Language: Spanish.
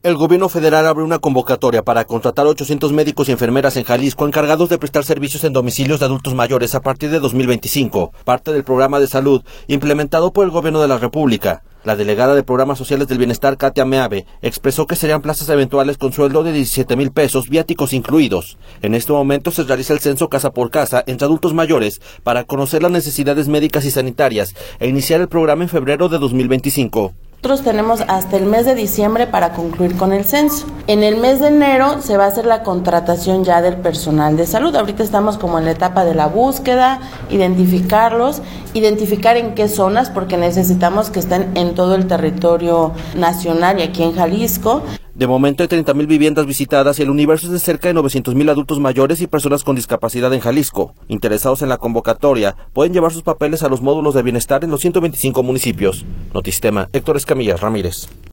El gobierno federal abre una convocatoria para contratar 800 médicos y enfermeras en Jalisco encargados de prestar servicios en domicilios de adultos mayores a partir de 2025, parte del programa de salud implementado por el gobierno de la República. La delegada de Programas Sociales del Bienestar, Katia Meave, expresó que serían plazas eventuales con sueldo de 17,000 pesos, viáticos incluidos. En este momento se realiza el censo casa por casa entre adultos mayores para conocer las necesidades médicas y sanitarias e iniciar el programa en febrero de 2025. Nosotros tenemos hasta el mes de diciembre para concluir con el censo. En el mes de enero se va a hacer la contratación ya del personal de salud. Ahorita estamos como en la etapa de la búsqueda, identificarlos, identificar en qué zonas, porque necesitamos que estén en todo el territorio nacional y aquí en Jalisco. De momento hay 30,000 viviendas visitadas y el universo es de cerca de 900,000 adultos mayores y personas con discapacidad en Jalisco. Interesados en la convocatoria pueden llevar sus papeles a los módulos de bienestar en los 125 municipios. Notistema, Héctor Escamilla Ramírez.